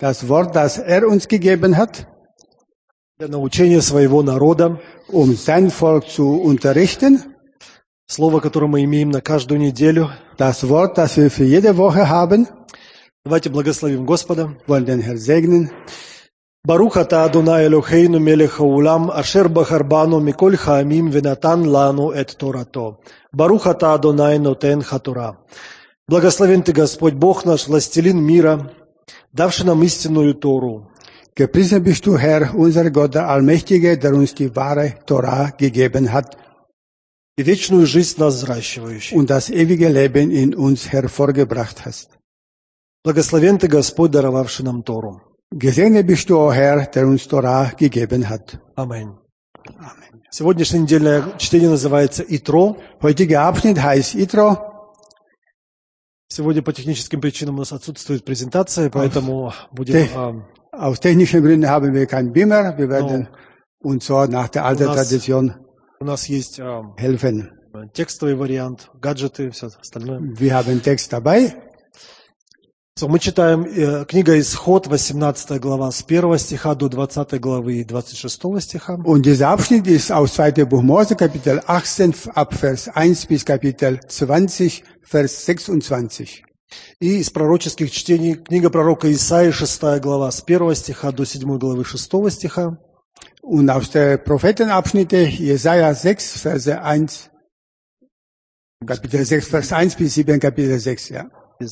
das Wort, das uns gegeben hat, для научения своего народа, sein Volk zu unterrichten. слово, которое мы имеем на каждую неделю. Das Wort, das wir für jede Woche haben. Давайте благословим Господа. Wollen den Herrn segnen. Барух ата Адонай Элохейну мелех хаулам, ашер бахарбану миколь хаамим венатан лану эт торато. Барух ата Адонай нотен хатора. Благословен Ты, Господь, Бог наш, властелин мира, давший нам истинную Тору. Gepriesen bist du, Herr, unser Gott, der Allmächtige, der uns die wahre Torah gegeben hat И вечную жизнь нас взращивающий. und das ewige Leben in uns hervorgebracht hast. Благословен Ты, Господь, даровавший нам Тору. Gesegnet bist du, o Herr, der uns Torah gegeben hat. Аминь. Amen. Сегодняшнее недельное чтение называется «Итро». Heutiger Abschnitt heißt Itro. Сегодня по техническим причинам у нас отсутствует презентация, поэтому будем... Aus technischen Gründen haben wir keinen Beamer. Wir werden uns so nach der alten Tradition У нас есть helfen. текстовый вариант, гаджеты, все остальное. Wir haben Text dabei. Мы читаем книга Исход, 18 глава, с 1 стиха до 20 главы и 26 стиха. Und dieser Abschnitt ist aus 2. Buch Mose, Kapitel 18, ab Vers 1 bis Kapitel 20, Vers 26. И из пророческих чтений книга пророка Исаии, 6 глава, с 1 стиха до 7 главы 6 стиха. Und aus der Prophetenabschnitte Jesaja 6, Verse 1, Kapitel 6, Vers 1 bis 7, Kapitel 6, ja.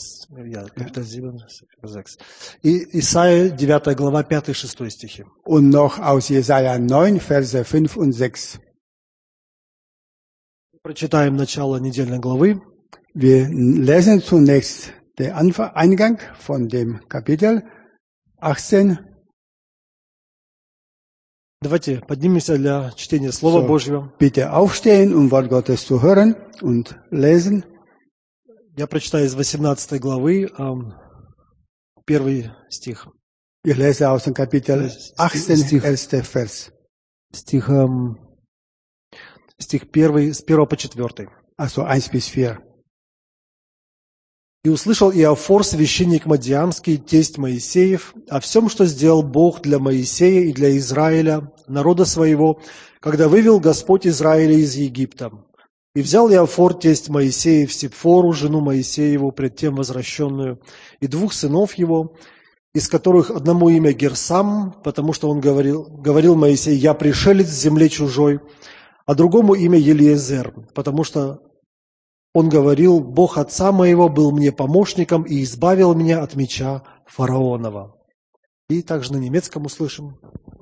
И Исаия, 9 глава, 5-6 стихи. Und noch aus Jesaja 9, Verse 5 und 6. Прочитаем начало недельной главы. Wir lesen zunächst den Eingang von dem Kapitel 18. Давайте поднимемся для чтения Слова Божьего. Bitte aufstehen, um Wort Gottes zu hören und lesen. Я прочитаю из 18 главы, первый стих. Ich lese aus dem Kapitel 18, erster Vers. Стих 1, с 1 по 4. Also 1 bis 4. «И услышал Иофор, священник Мадиамский, тесть Моисеев, о всем, что сделал Бог для Моисея и для Израиля, народа своего, когда вывел Господь Израиля из Египта. И взял Иофор, тесть Моисеев, Сипфору, жену Моисееву, пред тем возвращенную, и 2 сынов его, из которых одному имя Герсам, потому что он говорил Моисей, «Я пришелец в земле чужой», а другому имя Елиезер, потому что он говорил, «Бог отца моего был мне помощником и избавил меня от меча фараонова». И также на немецком услышим.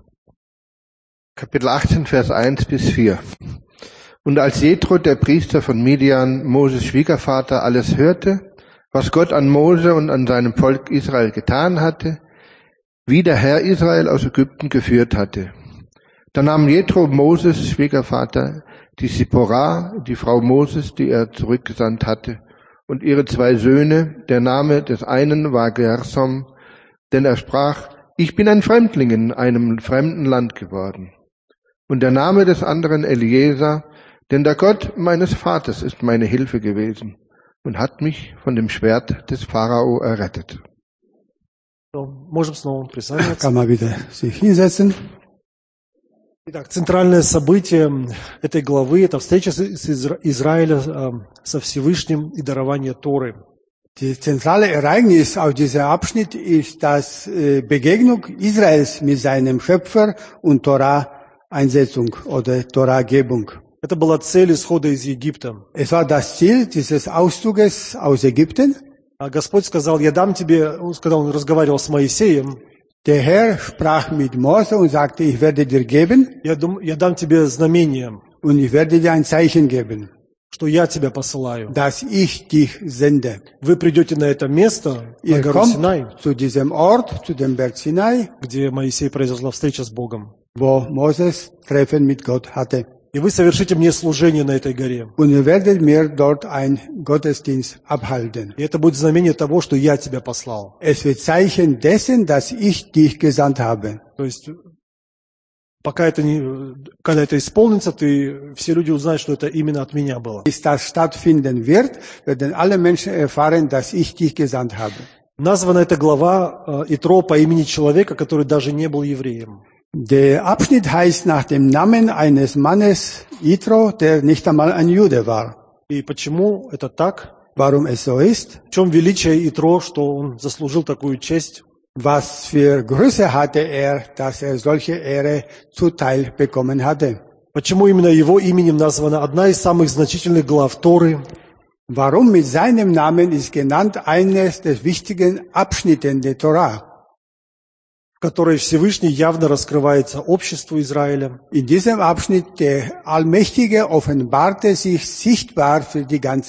Kapitel 18, Vers 1 bis 4. Und als Jethro, der Priester von Midian, Moses Schwiegervater, alles hörte, was Gott an Mose und an seinem Volk Israel getan hatte, wie der Herr Israel aus Ägypten geführt hatte. Da nahm Jethro Moses Schwiegervater die Sipporah, die Frau Moses, die er zurückgesandt hatte, und ihre 2 Söhne. Der Name des einen war Gersom, denn er sprach, ich bin ein Fremdling in einem fremden Land geworden. Und der Name des anderen Eliezer, denn der Gott meines Vaters ist meine Hilfe gewesen und hat mich von dem Schwert des Pharao errettet. Можем снова присаживаться. Kann man wieder sich hinsetzen. Итак, центральное событие этой главы – это встреча Израиля со Всевышним и дарование Торы. Das zentrale Ereignis aus diesem Abschnitt ist das Begegnung Israels mit seinem Schöpfer und Torah-Einsetzung oder Torah-Gebung. Это была цель исхода из Египта. Es war das Ziel dieses Auszuges aus Ägypten. Господь сказал, я дам тебе, он разговаривал с Моисеем. Der Herr sprach mit Mose und sagte, ich werde dir geben. Я дам тебе знамение. Und ich werde dir ein Zeichen geben. Что я тебя посылаю. Dass ich dich sende. Вы придете на это место, на гору Синай. Zu diesem Ort, zu dem Berg Sinai. Где Моисей произошла встреча с Богом. Wo Moses Treffen mit Gott hatte. И вы совершите мне служение на этой горе. Und ihr werdet mir dort ein Gottesdienst abhalten. И это будет знамение того, что я тебя послал. Es wird Zeichen dessen, dass ich dich gesandt habe. То есть, когда это исполнится, все люди узнают, что это именно от меня было. Bis das stattfinden wird, werden alle Menschen erfahren, dass ich dich gesandt habe. Названа эта глава Итро по имени человека, который даже не был евреем. Der Abschnitt heißt nach dem Namen eines Mannes Jitro, der nicht einmal ein Jude war. И почему это так? Warum es so ist? В чем величие Итро, что он заслужил такую честь? Was für Größe hatte er, dass er solche Ehre zuteil bekommen hatte? Почему именно его именем названа одна из самых значительных глав Торы? Warum mit seinem Namen ist genannt eines der wichtigen Abschnitte der Torah? В которой Всевышний явно раскрывается обществу Израиля. In diesem Abschnitt der Allmächtige offenbarte sich sichtbar für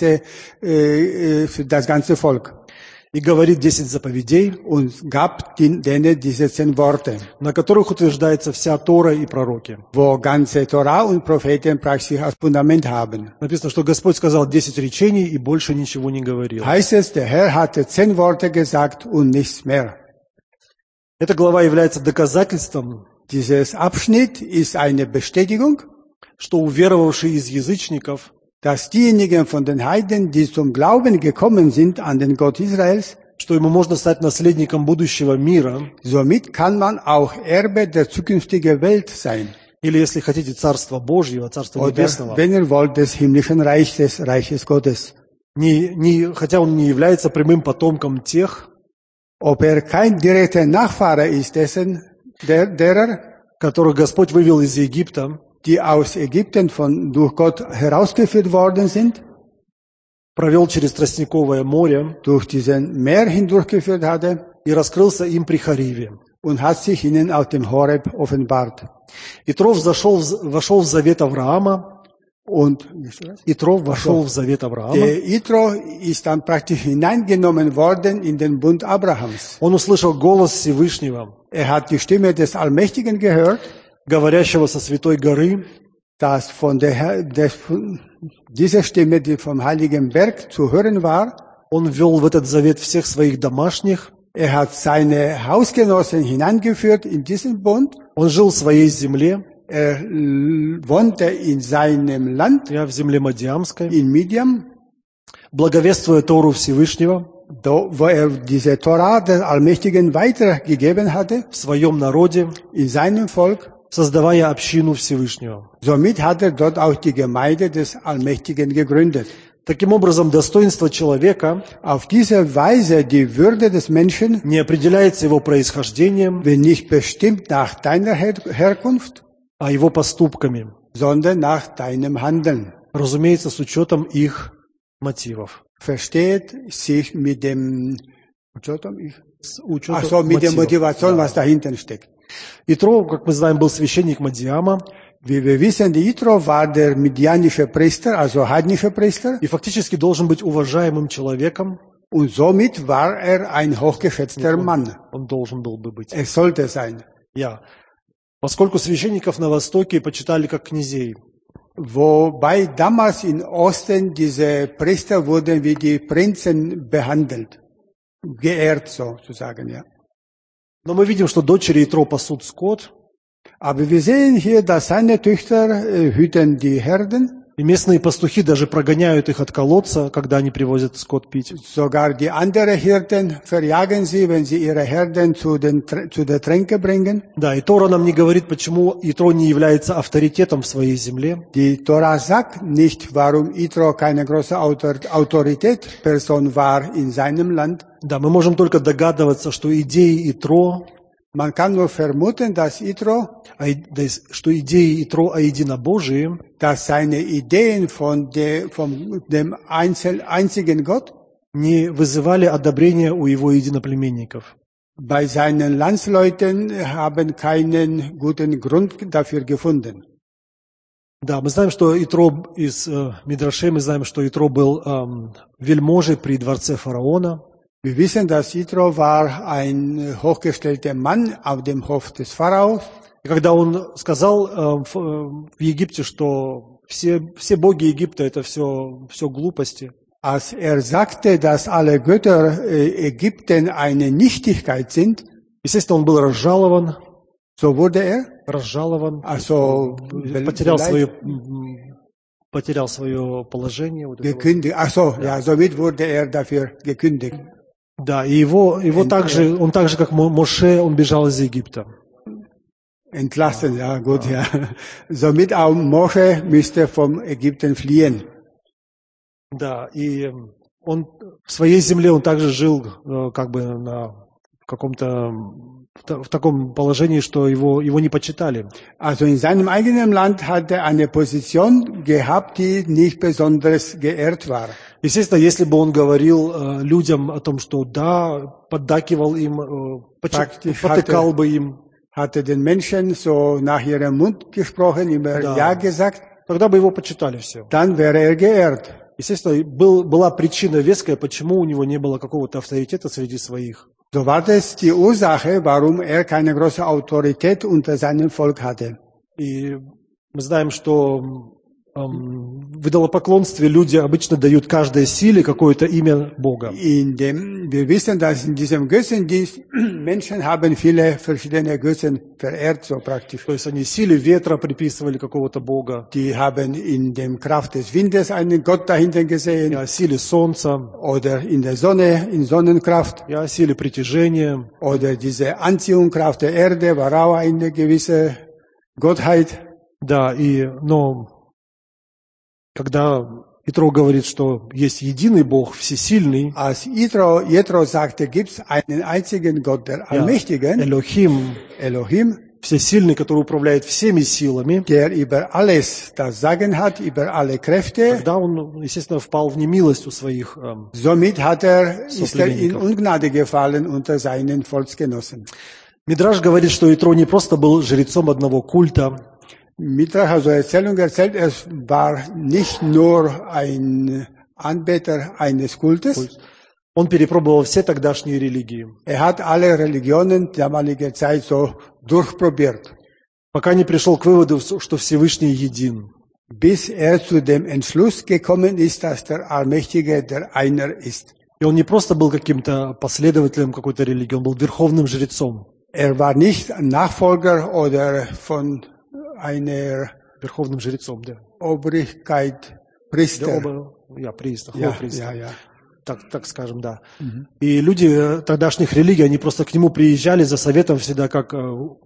das ganze Volk И говорит 10 заповедей, und gab denen diese 10 Worte, на которых утверждается вся Тора и пророки. wo ganze Torah und Propheten praktisch als Fundament haben. Написано, что Господь сказал 10 речений и больше ничего не говорил. Heißt es, der Herr hatte 10 Worte gesagt und nichts mehr. Эта глава является доказательством, Dieses Abschnitt ist eine Bestätigung, что уверовавшие из язычников dass diejenigen von den Heiden, die zum Glauben gekommen sind an den Gott Israels, что ему можно стать наследником будущего мира, somit kann man auch Erbe der zukünftigen Welt sein. или, если хотите, Царства Божьего, Царства Oder, Небесного, wenn ihr wollt, des himmlischen Reiches, Reiches Gottes. хотя он не является прямым потомком тех, Ob kein direkter Nachfahre ist derer, которых Господь вывел из Египта, die aus Ägypten durch Gott herausgeführt worden sind, провел через Тростниковое море durch diesen Meer hindurchgeführt hatte и раскрылся им при Хариве. und hat sich ihnen auf dem Horeb offenbart. Итро вошел в завет Авраама, Und Итро вошел в завет Авраама. der Jitro ist dann praktisch hineingenommen worden in den Bund Abrahams. Он услышал голос Всевышнего, Er hat die Stimme des Allmächtigen gehört, говорящего со святой горы, dass diese Stimme, die vom Heiligen Berg zu hören war. Он ввел в этот завет всех своих домашних, Er hat seine Hausgenossen hineingeführt in diesen Bund. он жил в своей земле, Er wohnte in seinem Land, в земле Мадиамской, in Midian, благовествуя Тору Всевышнего wo er diese Torah des Allmächtigen weitergegeben hatte, в своем народе, in seinem Volk. создавая общину Всевышнего. Somit hat er dort auch die Gemeinde des Allmächtigen gegründet. Таким образом, достоинство человека Auf diese Weise die Würde des Menschen не определяется его происхождением, wird nicht bestimmt nach deiner Herkunft, а его поступками, sondern nach deinem Handeln. разумеется, с учетом их мотивов. Versteht sich mit dem, С учетом mit der мотивов. Motivation, was dahinter steckt. Итро, как мы знаем, был священник Мадиама, Wie wir wissen, der Jitro war der midianische Priester, also heidnische Priester, и фактически должен быть уважаемым человеком. und somit war er ein hochgeschätzter Mann. Он должен был бы быть. Er sollte sein. Поскольку священников на Востоке почитали как князей. Wobei damals im Osten diese Priester wurden wie die Prinzen behandelt. Geehrt sozusagen, ja. Но мы видим, что дочери Итро пасут скот, Aber wir sehen hier, dass seine Töchter hüten die Herden. и местные пастухи даже прогоняют их от колодца, когда они привозят скот пить. Sogar die anderen Hirten verjagen sie, wenn sie ihre Herden zu der Tränke bringen. Да, и Тора нам не говорит, почему Итро не является авторитетом в своей земле. Die Tora sagt nicht, warum Jitro keine große Autoritätsperson war in seinem Land. Да, мы можем только догадываться, что идеи Итро, Man kann nur vermuten, dass Jitro, что идеи Итро о единобожии, dass seine Ideen von dem einzigen Gott не вызывали одобрения у его единоплеменников. bei seinen Landsleuten haben keinen guten Grund dafür gefunden. Да, мы знаем, что Итро из Мидрашей, мы знаем, что Итро был вельможей при дворце фараона. Wir wissen, dass Jitro war ein hochgestellter Mann auf dem Hof des Pharaos. И когда он сказал в Египте, что все боги Египта это все глупости, Als sagte, dass alle Götter Ägypten eine Nichtigkeit sind, естественно, он был разжалован, so wurde also потерял свое положение. Gekündigt. Ja, somit wurde er dafür gekündigt. Да, и он также, как Моше, он бежал из Египта. Entlassen, ja, gut, ja. Somit auch Mose müsste vom Ägypten fliehen. Да, и он в своей земле он также жил как бы в таком положении, что его не почитали. Also in seinem eigenen Land hat er eine Position gehabt, die nicht besonders geehrt war. Естественно, если бы он говорил людям о том, что да, поддакивал им, потыкал бы им, hatte den Menschen so nach ihrem Mund gesprochen, immer Ja gesagt, тогда бы его почитали все. dann wäre er geehrt. Естественно, была причина веская, почему у него не было какого-то авторитета среди своих. So war das die Ursache, warum er keine große Autorität unter seinem Volk hatte. И мы знаем, что в идолопоклонстве люди обычно дают каждой силе какое-то имя Бога. Wir wissen, dass in diesem Götzendienst Menschen haben viele verschiedene Götzen verehrt, so praktisch. То есть они силе ветра приписывали какого-то Бога. Die haben in der Kraft des Windes einen Gott dahinter gesehen. Ja, силе солнца. Oder in der Sonne, in Sonnenkraft. Ja, силе притяжения. Oder diese Anziehungskraft der Erde war auch eine gewisse Gottheit. Да, но когда Итро говорит, что есть единый Бог, всесильный, als Jethro sagte, gibt's einen einzigen Gott, der Allmächtigen, Elohim, всесильный, который управляет всеми силами, der über alles das Sagen hat, über alle Kräfte, тогда он, естественно, впал в немилость у своих somit ist er in Ungnade gefallen unter seinen Volksgenossen. Мидраш говорит, что Итро не просто был жрецом одного культа, Midrash, also Erzählung erzählt, es war nicht nur ein Anbeter eines Kultes. Он перепробовал все тогдашние религии. Er hat alle Religionen damaliger Zeit so durchprobiert. Пока не пришел к выводу, что Всевышний един. Bis er zu dem Entschluss gekommen ist, dass der Allmächtige der Einer ist. И он не просто был каким-то последователем какой-то религии, он был верховным жрецом. Er war nicht ein Nachfolger oder von einer верховным жрецом, да. Obrigkeit, Priester. Приестер, Ja. Так скажем, да. И люди тогдашних религий, они просто к нему приезжали за советом всегда как к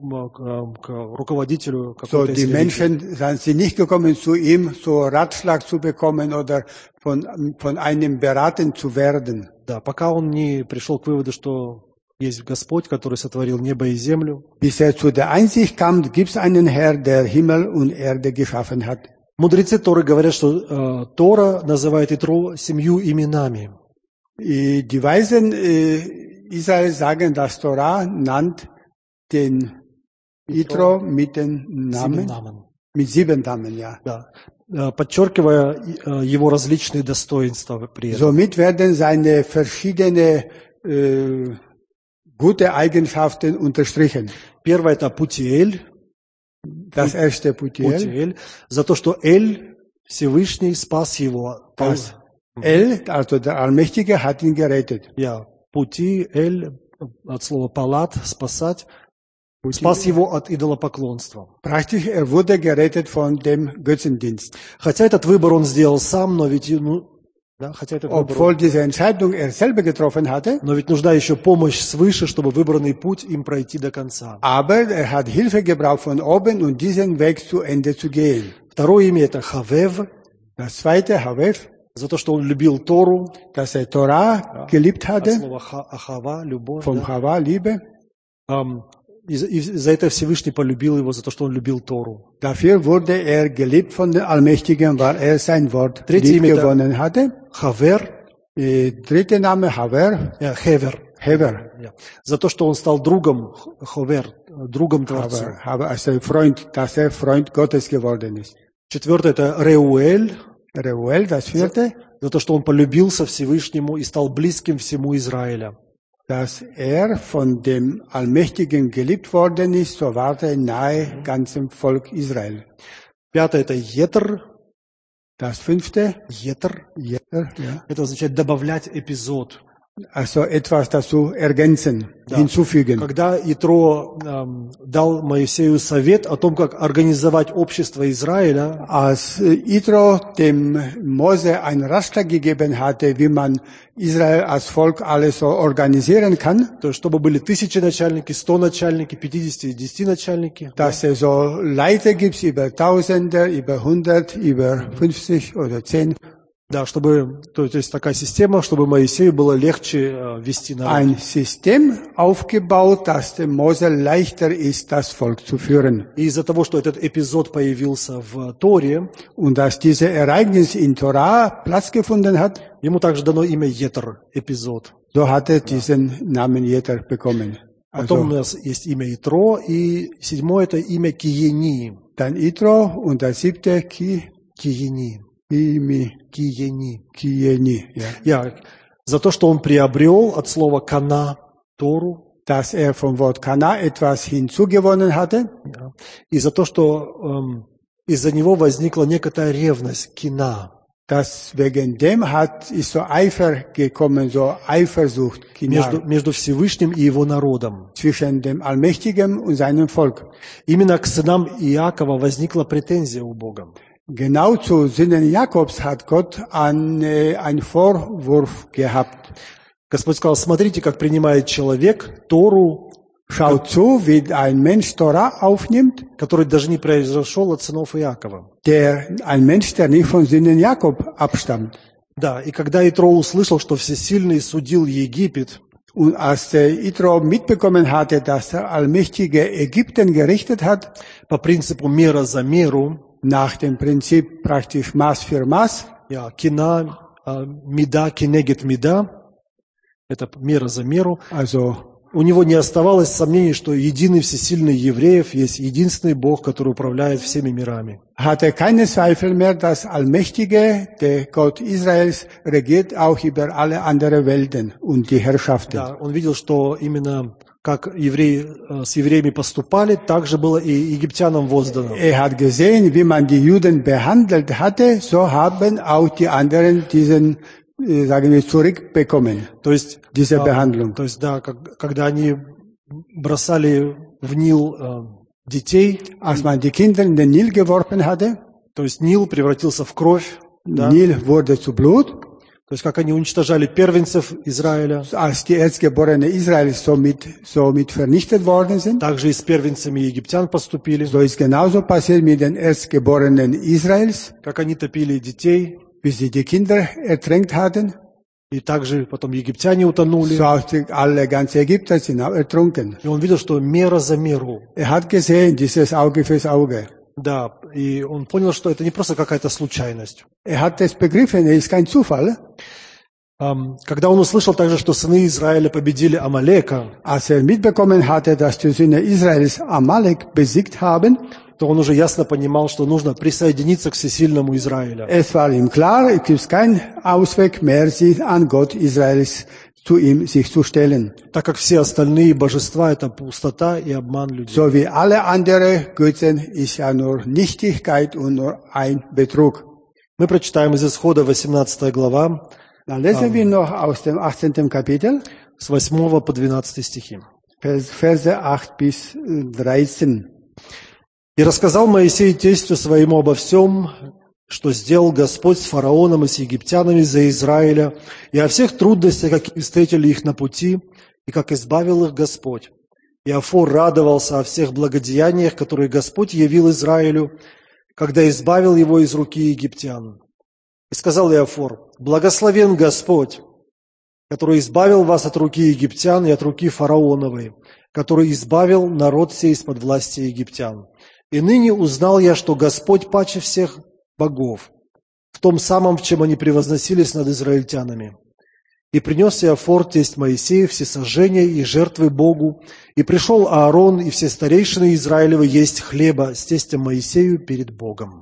руководителю какой-то die Menschen sind nicht gekommen zu ihm, so Ratschlag zu bekommen oder von einem beraten zu werden. Да, пока он не пришел к выводу, что есть Господь, который сотворил небо и землю. Bis er zu der Einsicht kam, gibt es einen Herr, der Himmel und Erde geschaffen hat. Мудрецы Торы говорят, что Тора называет Итро 7 именами. Die Weisen Israel sagen, dass Torah nannt den Ithro mit den Namen, mit 7 Namen, ja. Да. Подчеркивая его различные достоинства при этом. Somit werden seine verschiedene gute Eigenschaften unterstrichen. Первое это Путиэль. Das erste Putiel. За то, что Эль, Всевышний, спас его. El, also der Allmächtige, hat ihn gerettet. Ja, Пути, Эль, от слова палат, спасать, спас его от идолопоклонства. Praktisch, er wurde gerettet von dem Götzendienst. Хотя этот выбор он сделал сам, но ведь Obwohl diese Entscheidung er selber getroffen hatte, но ведь нужна еще помощь свыше, чтобы выбранный путь им пройти до конца. Aber er hat Hilfe gebraucht von oben, um diesen Weg zu Ende zu gehen. Второе имя это Хавев. Das zweite, Havef, за то, что он любил Тору, dass er Torah geliebt hatte, слово Ахава, любовь, vom Chava, Liebe. И за это Всевышний полюбил его, за то, что он любил Тору. Dafür wurde er geliebt von dem Allmächtigen, weil er sein Wort lieb gewonnen hatte. Хавер. Dritter Name, Haver. Хевер. Hever. За то, что он стал другом, Ховер, другом Творца. Haver, also Freund, dass er Freund Gottes geworden ist. Четвертое это Реуэль. Reuel, das vierte. За то, что он полюбился Всевышнему и стал близким всему Израиля. Dass er von dem Allmächtigen geliebt worden ist, so war er nahe ganzem Volk Israel. Пятое это Етер. Das fünfte. Етер. Ja. Это означает добавлять эпизод. Also etwas dazu ergänzen, hinzufügen. Когда Итро дал Моисею совет о том, как организовать общество Израиля, Als Ithro dem Mose einen Ratschlag gegeben hatte, wie man Israel als Volk alles so organisieren kann, то есть чтобы были 1000 начальники, 100 начальники, 50 и 10 начальники, dass es so Leiter gibt über Tausende, über 100, über 50 oder 10. да, чтобы, то есть такая система, чтобы Моисею было легче вести народ. Ein System aufgebaut, dass dem Mose leichter ist, das Volk zu führen. И из-за того, что этот эпизод появился в Торе, Und dass dieses Ereignis in Torah Platz gefunden hat, ему также дано имя Йетр, эпизод. so hat er diesen Namen Jether bekommen. Потом у Also нас есть имя Итро, и 7 это имя Киени. dann Ithro und der 7. Киени. Kieni. Киени. Ja. За то, что он приобрел от слова «кана» Тору, Dass vom Wort Kana etwas hinzugewonnen hatte, и за то, что из-за него возникла некая ревность, кина. dass wegen dem ist so Eifer gekommen, so Eifersucht Между Всевышним и его народом. zwischen dem Allmächtigen und seinem Volk. Именно к сынам Иакова возникла претензия у Бога. Genau zu Sinnen Jakobs hat Gott einen Vorwurf gehabt. Господь сказал, смотрите, как принимает человек Тору, Schaut zu, wie ein Mensch Torah aufnimmt, который даже не произошел от сынов Иакова. ein Mensch, der nicht von Sinnen Jakob abstammt. Да, и когда Итро услышал, что Всесильный судил Египет, Und als der Ithro mitbekommen hatte, dass der Allmächtige Ägypten gerichtet hat, по принципу мера за меру, nach dem Prinzip praktisch Maß für Maß, кина, меда, кенегет меда, это мера за меру, also у него не оставалось сомнений, что единый всесильный евреев есть единственный Бог, который управляет всеми мирами. hatte keine Zweifel mehr, dass Allmächtige, der Gott Israels, regiert auch über alle anderen Welten und die Herrschaften. Да, он видел, что именно как евреи с евреями поступали, так же было и египтянам воздано. Hat gesehen, wie man die Juden behandelt hatte, so haben auch die anderen diesen, sagen wir, zurückbekommen, То есть, diese Behandlung. то есть, да, когда они бросали в Нил детей, Als man die Kinder in den Nil geworfen hatte, то есть Нил превратился в кровь, да, Nil wurde zu Blut, то есть как они уничтожали первенцев Израиля, als die Erstgeborenen Israels somit vernichtet worden sind. так же и с первенцами египтян поступили, So ist genauso passiert mit den Erstgeborenen Israels, как они topили детей, bis sie die Kinder ertränkt hatten. и также потом египтяне утонули. So auch alle ganze Ägypter sind auch ertrunken. И он видел, что мера за меру. Hat gesehen, dieses Auge fürs Auge. Да, и он понял, что это не просто какая-то случайность. Hat es begriffen, ist kein Zufall. Когда он услышал также, что сыны Израиля победили Амалека, Als mitbekommen hatte, dass die Söhne Israels Amalek besiegt haben, то он уже ясно понимал, что нужно присоединиться к всесильному Израилю. es war ihm klar, es gibt keinen Ausweg mehr, sich an Gott Israels zu ihm sich zu stellen. Так как все остальные божества – это пустота и обман людей. So wie alle anderen Götzen ist ja nur Nichtigkeit und nur ein Betrug. Мы прочитаем из Исхода 18 глава, Dann lesen wir noch aus dem 18. Kapitel, с 8 по 12 стихи. Verse 8 bis 13. «И рассказал Моисей тестю своему обо всем, что сделал Господь с фараоном и с египтянами за Израиля, и о всех трудностях, какие встретили их на пути, и как избавил их Господь. И Афор радовался о всех благодеяниях, которые Господь явил Израилю, когда избавил его из руки египтян. И сказал Иофор: благословен Господь, который избавил вас от руки египтян и от руки фараоновой, который избавил народ сей из-под власти египтян. И ныне узнал я, что Господь паче всех богов, в том самом, в чем они превозносились над израильтянами. И принес Иофор, тесть Моисеев, всесожжения и жертвы Богу, и пришел Аарон и все старейшины Израилевы есть хлеба с тестем Моисею перед Богом».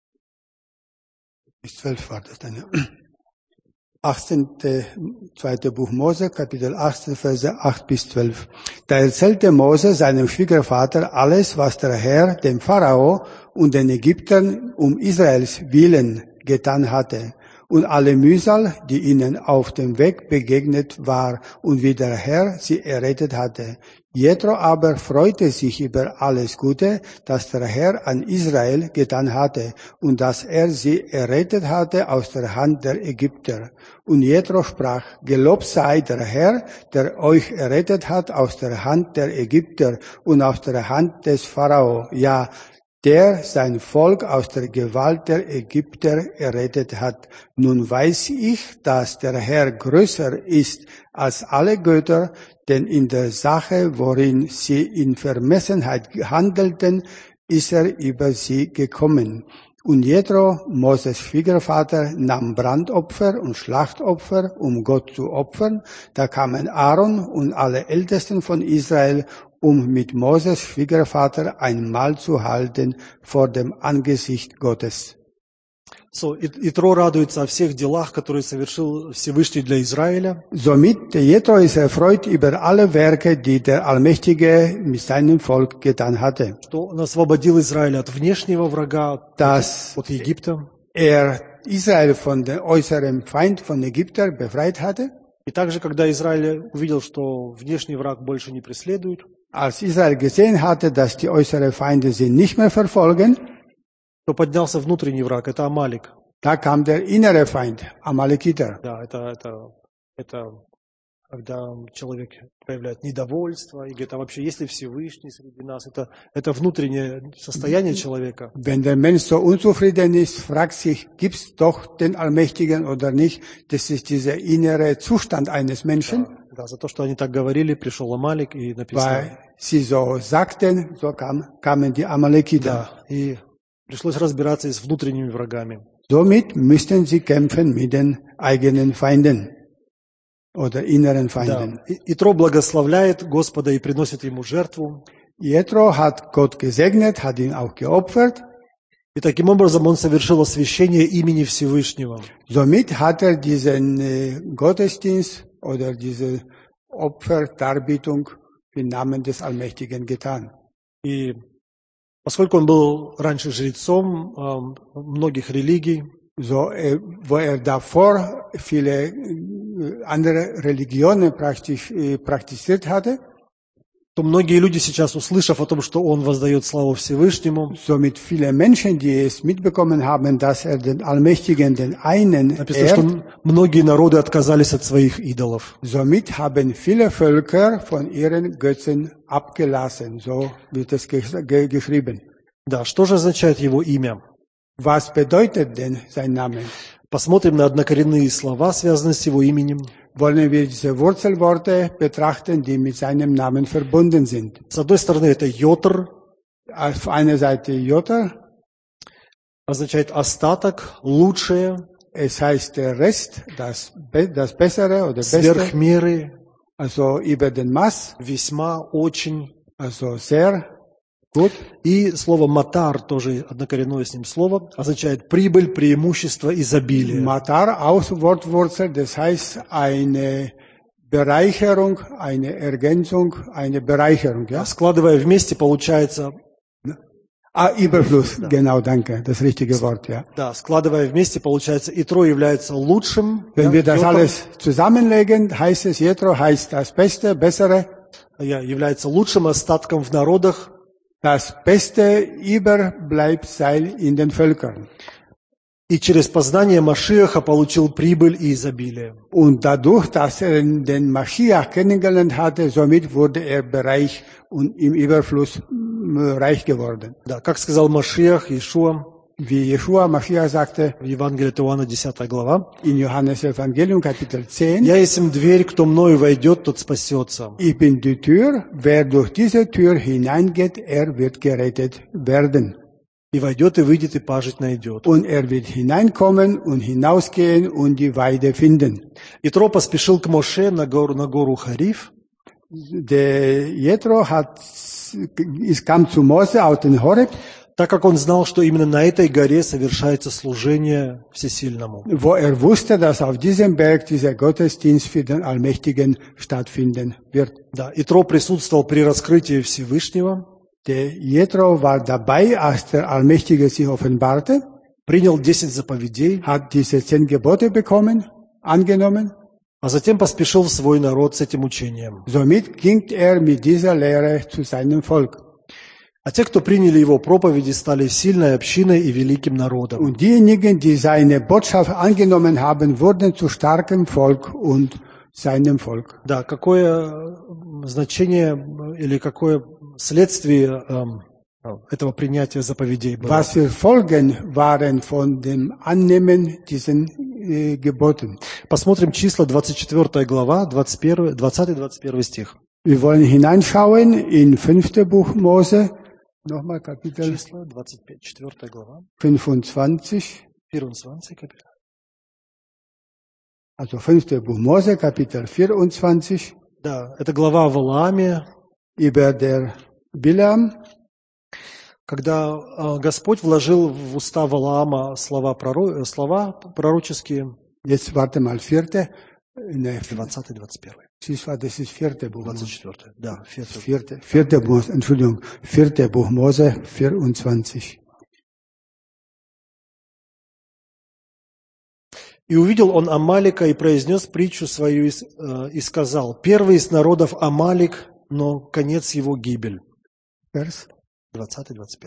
12 war das dann, ja. 18. 2. Buch Mose, Kapitel 18, Verse 8 bis 12. Da erzählte Mose seinem Schwiegervater alles, was der Herr dem Pharao und den Ägyptern um Israels willen getan hatte und alle Mühsal, die ihnen auf dem Weg begegnet war und wie der Herr sie errettet hatte. Jethro aber freute sich über alles Gute, das der Herr an Israel getan hatte und dass er sie errettet hatte aus der Hand der Ägypter. Und Jethro sprach, gelobt sei der Herr, der euch errettet hat aus der Hand der Ägypter und aus der Hand des Pharao, ja, der sein Volk aus der Gewalt der Ägypter errettet hat. Nun weiß ich, dass der Herr größer ist als alle Götter, denn in der Sache, worin sie in Vermessenheit handelten, ist er über sie gekommen. Und Jethro, Moses Schwiegervater, nahm Brandopfer und Schlachtopfer, um Gott zu opfern. Da kamen Aaron und alle Ältesten von Israel, um mit Moses Schwiegervater ein Mahl zu halten vor dem Angesicht Gottes. So, Итро радуется о всех делах, которые совершил Всевышний для Израиля. Somit, Jethro ist erfreut über alle Werke, die der Allmächtige mit seinem Volk getan hatte. Что он освободил Израиль от внешнего врага, от Египта. Israel von dem äußeren Feind von Ägypter befreit hatte. И также, когда Израиль увидел, что внешний враг больше не преследует, als Israel gesehen hatte, dass die äußeren Feinde sie nicht mehr verfolgen, то поднялся внутренний враг, это Амалик. Da kam der innere Feind, Amalekiter. Да, это когда человек проявляет недовольство и говорит, а вообще есть ли Всевышний среди нас? Это внутреннее состояние человека. Wenn der Mensch so unzufrieden ist, fragt sich, gibt's doch den Allmächtigen oder nicht? Das ist dieser innere Zustand eines Menschen. Да, за то, что они так говорили, пришел Амалик и написано. Weil sie so sagten, so kamen die Amalekiter. Да, и пришлось разбираться с внутренними врагами. Somit müssten sie kämpfen mit den eigenen Feinden oder inneren Feinden. Да. Итро благословляет Господа и приносит ему жертву. Jethro hat Gott gesegnet, hat ihn auch geopfert. И таким образом он совершил освящение имени Всевышнего. Somit hat diesen Gottesdienst oder diese Opferdarbietung im Namen des Allmächtigen getan. И поскольку он был раньше жрецом многих религий, so, wo davor viele andere Religionen praktiziert hatte, то многие люди сейчас, услышав о том, что он воздает славу Всевышнему, somit viele Menschen, die es mitbekommen haben, dass den Allmächtigen, den einen написано, что многие народы отказались от своих идолов. Somit haben viele Völker von ihren Götzen abgelassen, so wird es geschrieben. Да, что же означает его имя? Was bedeutet denn sein Name? Посмотрим на однокоренные слова, связанные с его именем. Wollen wir diese Wurzelworte betrachten, die mit seinem Namen verbunden sind. С одной стороны, это Йотр. Auf einer Seite Jotr. Означает остаток, лучшее. Es heißt der Rest, das Bessere oder Beste. Сверх меры. Also über den Maß. Весьма, очень. Also sehr gut. И слово матар, тоже однокоренное с ним слово, означает прибыль, преимущество, изобилие. Matar, aus Wortwurzel, das heißt eine Bereicherung, eine Ergänzung, eine Bereicherung. Ja? Складывая вместе, получается... Überfluss, да. Genau, danke, das richtige Wort, ja. Да, складывая вместе, получается, Итро является лучшим. Wenn wir das Йотр, alles zusammenlegen, heißt es, Jethro heißt das Beste, Bessere. Является лучшим остатком в народах. Das beste Überbleibsel in den Völkern. И через познание Машиаха получил прибыль и изобилие. Und dadurch, dass den Maschiach kennengelernt hatte, somit wurde er bereich und im Überfluss reich geworden. Да, как сказал Машиах, Иешуа, wie Jeshua Maschiach sagte, в Евангелии от Иоанна, 10 глава, in Johannes Evangelium, Kapitel 10, «Я есмь дверь, кто мною войдет, тот спасется». Ich bin die Tür, wer durch diese Tür hineingeht, er wird gerettet werden. И войдет, и выйдет, и пажить найдет. Und er wird hineinkommen und hinausgehen und die Weide finden. Итро поспешил к Моше на гору Хариф. Der Jethro kam zu Mose auf den Horeb, так как он знал, что именно на этой горе совершается служение Всесильному. Wo er wusste, dass auf diesem Berg dieser Gottesdienst für den Allmächtigen stattfinden wird. Да, Итро присутствовал при раскрытии Всевышнего. Der Jethro war dabei, als der Allmächtige sich offenbarte. принял 10 заповедей, hat diese 10 Gebote bekommen, angenommen. а затем поспешил в свой народ с этим учением. Somit ging mit dieser Lehre zu seinem Volk. А те, кто приняли его проповеди, стали сильной общиной и великим народом. Und diejenigen, die seine Botschaft angenommen haben, wurden zu starkem Volk und seinem Volk. Да, какое значение или какое следствие этого принятия заповедей было? Was für Folgen waren von dem Annehmen diesen Geboten? Посмотрим числа 24 глава, 20-21 стих. Wir wollen hineinschauen in 5. Buch Mose, nochmal Kapitel Числа 25, 4 глава, 25. 24 капитал. Also 5. Buch Mose, Kapitel 24, Да, это глава о Валааме, über der Bilam. когда Господь вложил в уста Валаама слова пророческие. Jetzt warte mal, 4. 20-21. Das ist 4. Buch Mose. 24. Да, 4. Buch, Entschuldigung, 4. Buch Mose, 24. «И увидел он Амалика и произнес притчу свою и сказал: первый из народов Амалик, но конец его гибель». Vers. 20-21.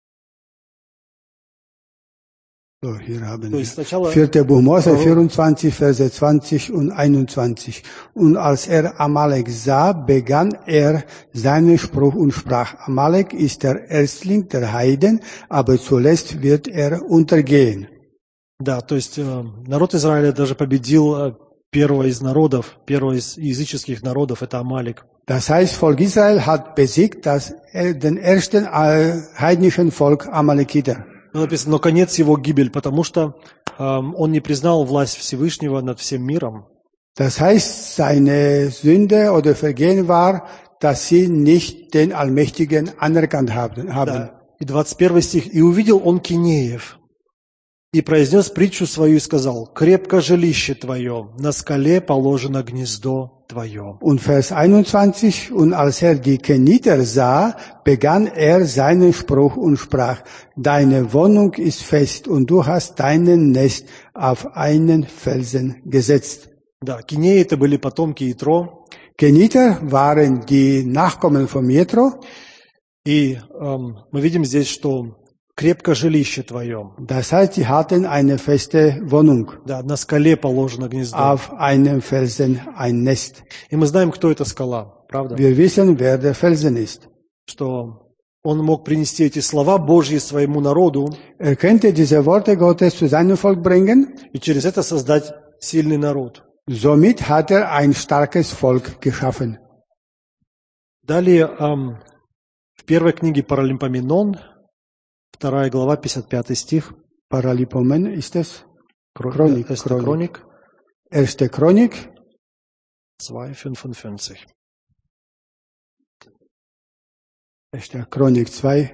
So, hier haben То есть сначала 4. Buch Mose, 24, Verse 20 und 21. Und als Amalek sah, begann seinen Spruch und sprach: Amalek ist der Erstling der Heiden, aber zuletzt wird untergehen. Да, то есть народ Израиля даже победил первого из народов, первого из языческих народов, это Амалик. Das heißt, Volk Israel hat besiegt den ersten heidnischen Volk Amalekiter. Написано, но конец его гибель, потому что он не признал власть Всевышнего над всем миром. Das heißt, seine Sünde oder Vergehen war, dass sie nicht den Allmächtigen anerkannt haben. Да. И 21 стих. «И увидел он Кинеев, и произнес притчу свою и сказал: крепко жилище твое, на скале положено гнездо твое». Und Vers 21, und als die Keniter sah, begann seinen Spruch und sprach: Deine Wohnung ist fest, und du hast dein Nest auf einen Felsen gesetzt. Да, Кинеи это были потомки Итро. Keniter waren die Nachkommen von Jethro. И мы видим здесь, что крепко жилище твое. Das heißt, sie hatten eine feste Wohnung. Да, на скале положено гнездо. Auf einem Felsen ein Nest. И мы знаем, кто эта скала, правда? Wir wissen, wer der Felsen ist. Что он мог принести эти слова Божьи своему народу. Könnte diese Worte Gottes zu seinem Volk bringen. И через это создать сильный народ. Somit hat ein starkes Volk geschaffen. Далее в первой книге Паралипоменон, 2 глава, 55 стих. Paralipomen ist es? Chronik. 1. Chronik. 2,55. 1. Chronik 2,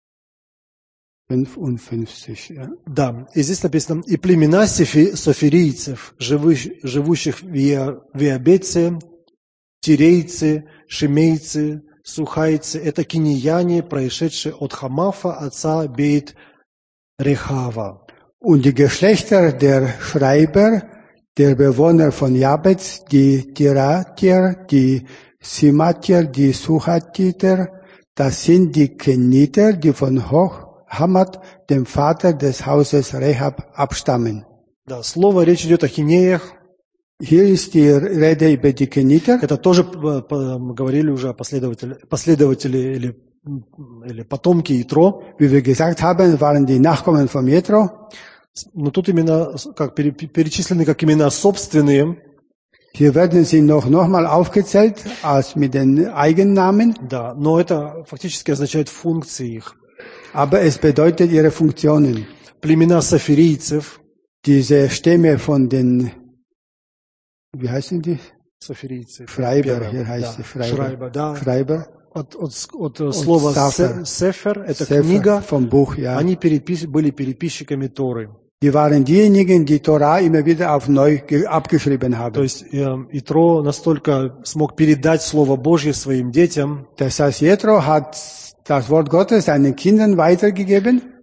55. Ja. Да, и здесь написано: «И племена софирийцев, живущих в Иабеце, тирейцы, шимейцы, сухайцы, это кинияне, происшедшие от Хамафа, отца Бейт-Рехава». Und die Geschlechter der Schreiber, der Bewohner von Jabez, die Tiratier, die Simatier, die Suchatiter, das sind die Keniter, die von Hochhamad, dem Vater des Hauses Rehab, abstammen. Да, слово, речь идет о Кинеях. Hier ist die Rede über die Keniter. Это тоже мы говорили уже о последователи или потомки Итро. Wie wir gesagt haben, waren die Nachkommen von Jethro. Но тут имена как перечислены как имена собственные. Hier werden sie nochmal aufgezählt als mit den Eigennamen. Да, но это фактически означает функции их. Aber es bedeutet ihre Funktionen. Племена софирийцев. Diese Stämme von den, wie heißen die? Софирийцы. Schreiber, hier heißt да. es Schreiber. Да. Schreiber. От слова «сефер» — это Sefer, книга, vom Buch, ja. они были переписчиками Торы. Die waren diejenigen, die Torah immer wieder auf neu abgeschrieben haben. То есть Итро настолько смог передать Слово Божье своим детям, Das heißt, Jethro hat das Wort Gottes seinen Kindern weitergegeben,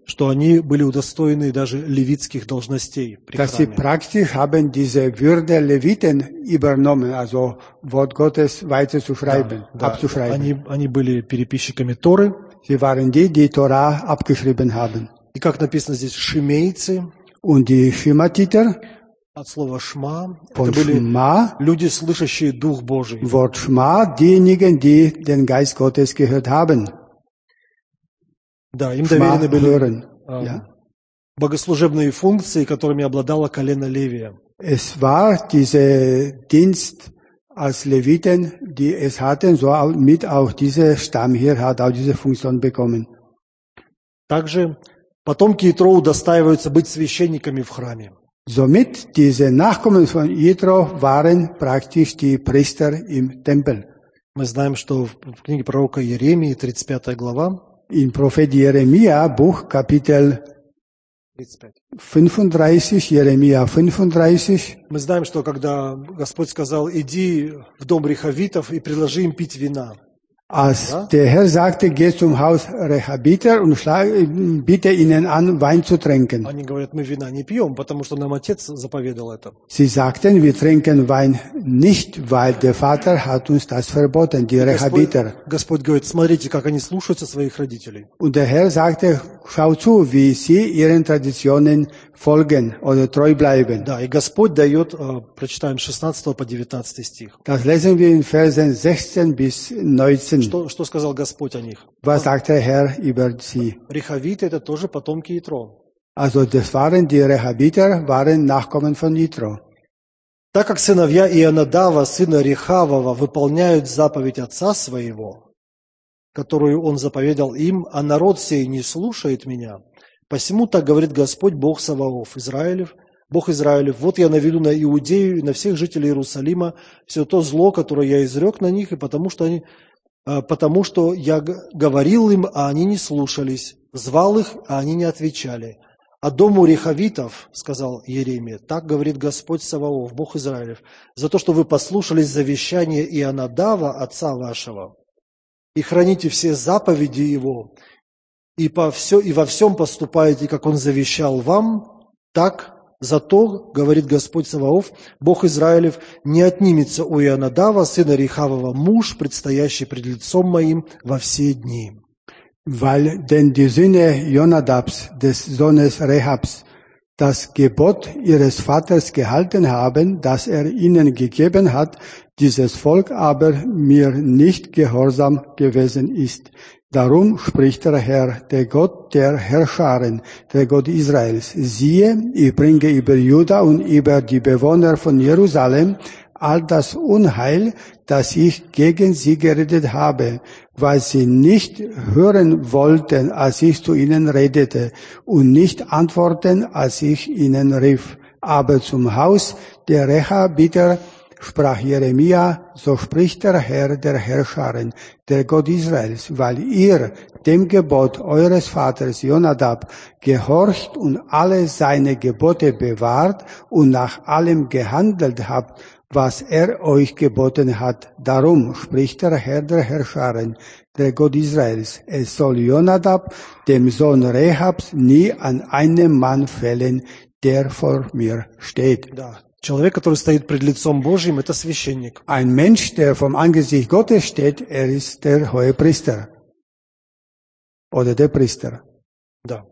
что они были удостоены даже левитских должностей при dass sie храме. praktisch haben diese Würde Leviten übernommen, also Wort Gottes weiterzuschreiben, Да, abzuschreiben. они были переписчиками Торы. Sie waren die, die Torah abgeschrieben haben. И как написано здесь, шимейцы, Und die Schematiter от слова шма, von это были Shema, люди, слышащие Дух Божий. Wort Shema, diejenigen, die den Geist Gottes gehört haben. Да, им Shema доверены были hören. Ja. богослужебные функции, которыми обладало колено Левия. Es war dieser Dienst als Leviten, die es hatten, so auch mit auch dieser Stamm hier hat auch diese Funktion bekommen. Также потомки Итро удостаиваются быть священниками в храме. Somit diese Nachkommen von Jethro waren praktisch die Priester im Tempel. Мы знаем, что в книге пророка Иеремии, 35 глава, In Prophet Jeremia, Buch Kapitel 35, Jeremia 35, мы знаем, что когда Господь сказал, иди в дом рехавитов и предложи им пить вина. als der Herr sagte, geh zum Haus Rehabiter und bitte ihnen an, Wein zu trinken. Они говорят, мы вина не пьем, потому что нам Отец заповедал это. Sie sagten, wir trinken Wein nicht, weil der Vater hat uns das verboten, die Rehabiter. Господь говорит, смотрите, как они слушаются своих родителей. Und der Herr sagte, schau zu, wie sie ihren Traditionen folgen oder treu bleiben. Да, и Господь дает, прочитаем 16 по 19 стих. Das lesen wir in Versen 16 bis 19. Что сказал Господь о них? Was sagt der Herr über sie? Рехавиты – это тоже потомки Итро. Also das waren die Rehabiter, waren Nachkommen von Jethro. Так как сыновья Ионадава, сына Рехавова, выполняют заповедь отца своего, которую он заповедал им, а народ сей не слушает меня, посему так говорит Господь, Бог Саваоф, Бог Израилев, вот я наведу на Иудею и на всех жителей Иерусалима все то зло, которое я изрек на них, и потому что я говорил им, а они не слушались, звал их, а они не отвечали. А дому рехавитов, сказал Иеремия, так говорит Господь Саваоф, Бог Израилев, за то, что вы послушались завещания Ионадава, отца вашего, и храните все заповеди его, и во всем поступаете, как он завещал вам, так зато, говорит Господь Саваоф, Бог Израилев, не отнимется у Ионадава, сына Рехавова, муж, предстоящий пред лицом моим во все дни. Weil denn die Söhne Jonadabs, des Sohnes Rehabs, das Gebot ihres Vaters gehalten haben, das er ihnen gegeben hat, dieses Volk aber mir nicht gehorsam gewesen ist. Darum spricht der Herr, der Gott der Herrscharen, der Gott Israels. Siehe, ich bringe über Juda und über die Bewohner von Jerusalem all das Unheil, das ich gegen sie geredet habe, weil sie nicht hören wollten, als ich zu ihnen redete, und nicht antworten, als ich ihnen rief. Aber zum Haus der Rehabiter sprach Jeremia, so spricht der Herr der Herrscharen, der Gott Israels, weil ihr dem Gebot eures Vaters Jonadab gehorcht und alle seine Gebote bewahrt und nach allem gehandelt habt, was er euch geboten hat. Darum spricht der Herr der Herrscharen, der Gott Israels. Es soll Jonadab, dem Sohn Rehabs, nie an einem Mann fällen, der vor mir steht. Да. Человек, который стоит пред лицом Божьим, это священник. Ein Mensch, der vom Angesicht Gottes steht, er ist der Hohepriester. Oder der Priester. Да.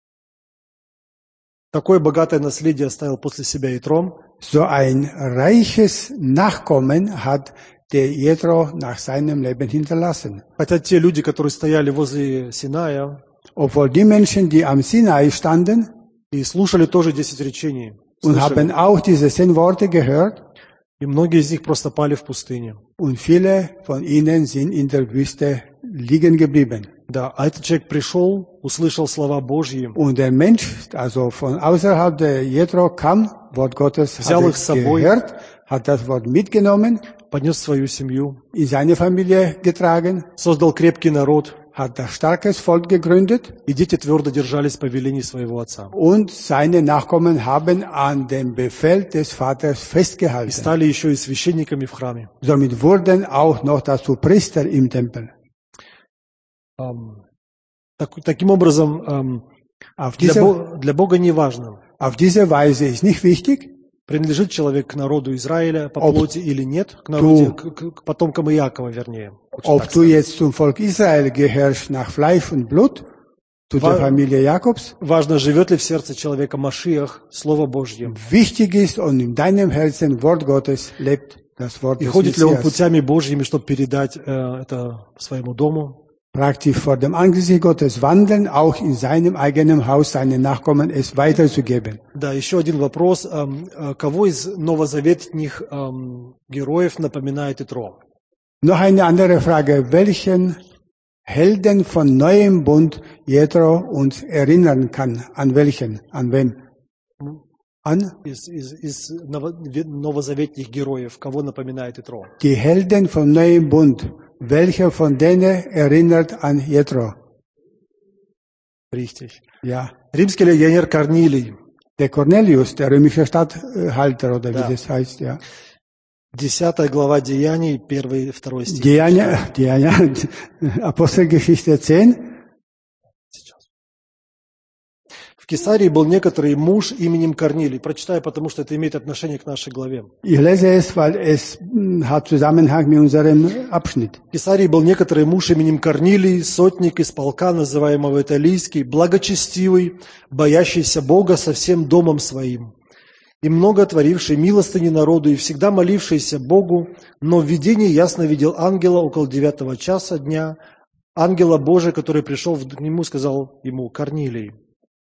Такое богатое наследие оставил после себя Итром. So ein reiches Nachkommen hat der Jethro nach seinem Leben hinterlassen. Хотя те люди, которые стояли возле Синая, Obwohl die Menschen, die am Sinai standen и слушали тоже 10 речений, und haben auch diese 10 Worte gehört, и многие из них просто пали в пустыне. und viele von ihnen sind in der Wüste liegen geblieben. Да, а этот человек пришел, услышал слова Божьи, Und der Mensch, also von außerhalb der Jethro kam, Wort Gottes Взял hat их с собой. gehört, hat das Wort mitgenommen, поднес свою семью, in seine Familie getragen, создал крепкий народ, hat das starkes Volk gegründet и дети твердо держались повелений своего отца. und seine Nachkommen haben an dem Befehl des Vaters И festgehalten. стали еще и священниками в храме. Somit wurden auch noch dazu Priester im Tempel. Таким образом, Auf Для diese, Бога не важно, auf diese Weise ist nicht wichtig, принадлежит человек к народу Израиля по Ob плоти или нет, к потомкам Иакова, вернее. лучше ob так du сказать. jetzt zum Volk Israel gehörst nach Fleisch und Blut, zu der Familie Jakobs. Важно, живет ли в сердце человека Машиах, Слово Божье. Wichtig ist und in deinem Herzen Wort Gottes lebt das Wort И des ходит ли он Messias. путями Божьими, чтобы передать это своему дому. Praktisch vor dem Angesicht Gottes wandeln, auch in seinem eigenen Haus seinen Nachkommen es weiterzugeben. Да, еще один вопрос. Кого из новозаветных героев напоминает Итро? Noch eine andere Frage. Welchen Helden von neuem Bund Jethro uns erinnern kann? An welchen? An wem? An? Из новозаветных героев, кого напоминает Итро? Die Helden vom neuen Bund. Welcher von denen erinnert an Jethro? Richtig. Ja. Римский легионер Корнилий. Der Cornelius, der römische Statthalter, oder Да. wie das heißt, ja. 10 глава Деяний, 1 и 2 стих. Deania, Apostelgeschichte 10. В Кесарии был некоторый муж именем Корнилий. Прочитаю, потому что это имеет отношение к нашей главе. Ich lese es, weil es hat Zusammenhang mit unserem Abschnitt. В Кесарии был некоторый муж именем Корнилий, сотник из полка, называемого Италийский, благочестивый, боящийся Бога со всем домом своим, и много творивший милостыни народу, и всегда молившийся Богу, но в видении ясно видел ангела около 9 часа дня, ангела Божия, который пришел к нему, сказал ему: Корнилий.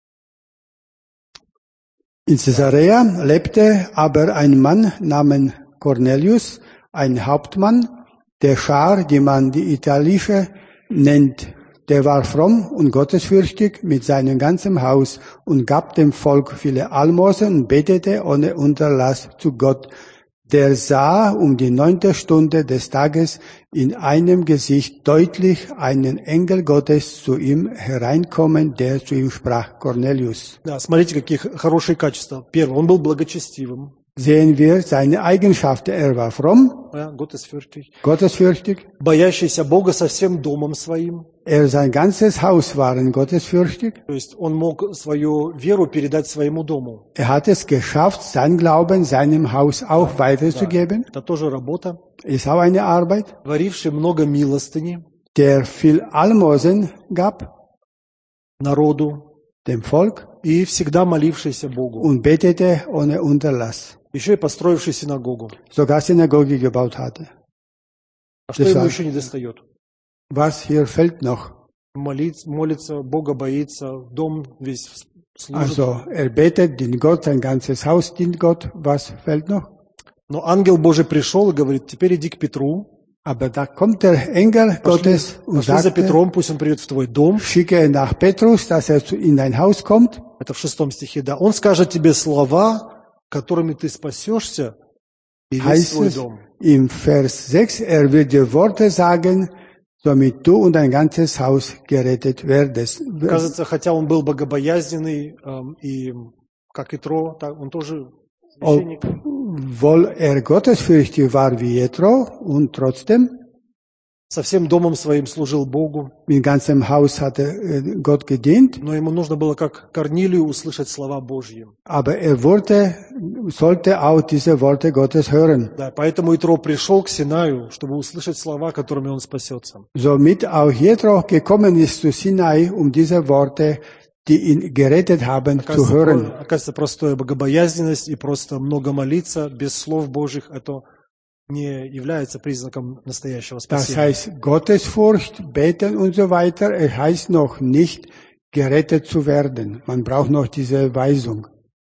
In Caesarea lebte aber ein Mann namens Cornelius, ein Hauptmann der Schar, die man die italische nennt. Der war fromm und gottesfürchtig mit seinem ganzen Haus und gab dem Volk viele Almosen und betete ohne Unterlass zu Gott. Der sah um die 9. Stunde des Tages in einem Gesicht deutlich einen Engel Gottes zu ihm hereinkommen, der zu ihm sprach: Cornelius. Да, смотрите, какие хорошие качества. Первое, он был благочестивым, Sehen wir seine Eigenschaften. Er war fromm, да, gottesfürchtig, gottesfürchtig. боящийся Бога со всем домом своим. Sein ganzes Haus war gottesfürchtig. То есть он мог свою веру передать своему дому. Er hat es geschafft, sein Glauben seinem Haus auch weiterzugeben. Это тоже работа. Ist auch eine Arbeit. Творивший много милостыни Der viel Almosen gab народу dem Volk и всегда молившийся Богу. und betete ohne Unterlass. Еще и построивший синагогу. Sogar Synagoge gebaut hatte. А что Das ему war- еще не достает? Was hier fehlt noch? Молится, Бога боится, дом весь служит. Also er betet, dient Gott, sein ganzes Haus dient Gott. Was fehlt noch? Но ангел Божий пришел и говорит: теперь иди к Петру, Aber da kommt der Engel Gottes und пошли за sagt, Петром, пусть он придет в твой дом. schicke nach Petrus, dass er in dein Haus kommt. Это в 6 стихе, да. Он скажет тебе слова, которыми ты спасешься, и весь Heißt твой es дом. im Vers 6, er wird dir Worte sagen, damit du und dein ganzes Haus gerettet werdest. Кажется, хотя он был богобоязненный, и как Итро, он тоже священник. Obwohl er gottesfürchtig war wie Jethro und trotzdem Со всем домом своим служил Богу. mit ganzem Haus hat er Gott gedient, Но ему нужно было, как Корнилию, услышать слова Божьи. aber er sollte auch diese Worte Gottes hören. Да, поэтому Итро пришел к Синаю, чтобы услышать слова, которыми он спасется. Somit auch Jethro gekommen ist zu Sinai, um diese Worte, die ihn gerettet haben, zu hören. Оказывается, простая богобоязненность и просто много молиться без слов Божьих — это не является признаком настоящего Das спасения. heißt Gottesfurcht, Beten und so weiter. Es heißt noch nicht, gerettet zu werden. Man braucht noch diese Weisung.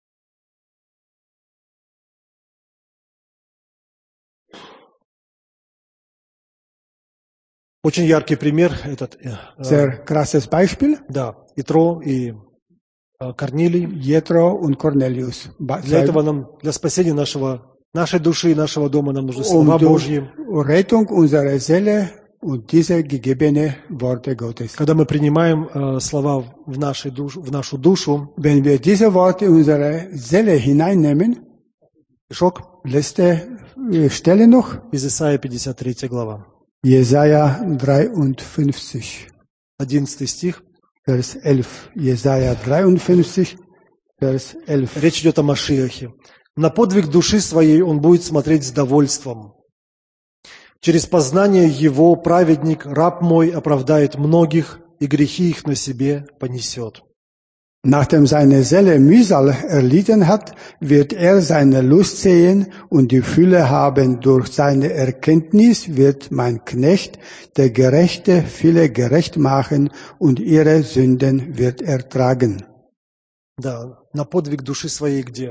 Очень яркий пример этот, Sehr krasses Beispiel. да, Итро и Корнилий. Jethro und Cornelius. Для этого нам, для спасения нашей души и нашего дома нам нужны слова Божьи. Rettung unserer Seele und diese gegebene Worte Gottes. Когда мы принимаем слова в нашу душу, Wenn wir diese Worte in unsere Seele hineinnehmen, Шок letzte Stelle noch, из Исаии 53 глава, Jesaja 53, 11 стих. Vers 11. Jesaja 53, Vers 11. Речь идет о Машиахе. На подвиг души своей он будет смотреть с довольством. Через познание его праведник, раб мой, оправдает многих, и грехи их на себе понесет. Nachdem seine Seele Mühsal erlitten hat, wird er seine Lust sehen und die Fülle haben. Durch seine Erkenntnis wird mein Knecht, der Gerechte, viele gerecht machen und ihre Sünden wird er tragen. Да, на подвиг души своей где?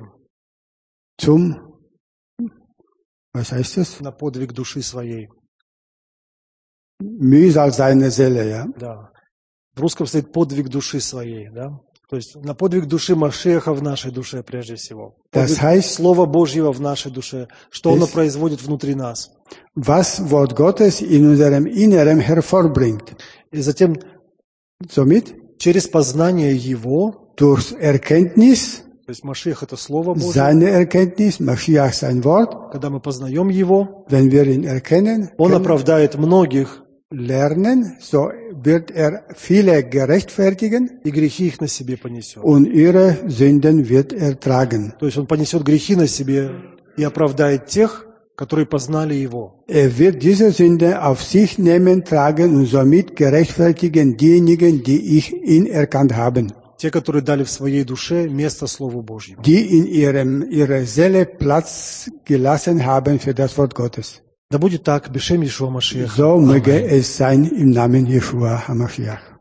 Was heißt das? На подвиг души своей. Mühsal seiner Seele, ja. Да. В русском стоит подвиг души своей, да? То есть на подвиг души Машиаха в нашей душе прежде всего. Подвиг Слова Божьего в нашей душе. Что оно производит внутри нас. Was Wort Gottes in unserem Inneren hervorbringt. И затем Somit, через познание Его, durch Erkenntnis, то есть Машиах это Слово Божье, seine Erkenntnis, Mashiach sein Wort, когда мы познаем Его, wenn wir ihn erkennen, Он оправдает многих, lernen, so wird er viele gerechtfertigen и грехи их на себе понесет. und ihre Sünden wird er tragen. То есть Он понесет грехи на себе и оправдает тех, которые познали Его. Er wird diese Sünde auf sich nehmen, tragen und somit gerechtfertigen diejenigen, die ihn erkannt haben. Те, которые дали в своей душе место Слову Божьему. Die in ihrer Seele Platz gelassen haben für das Wort Gottes. Да будет так, Бешем Иешуа Машиах. So möge es sein im Namen Jeschua HaMashiach.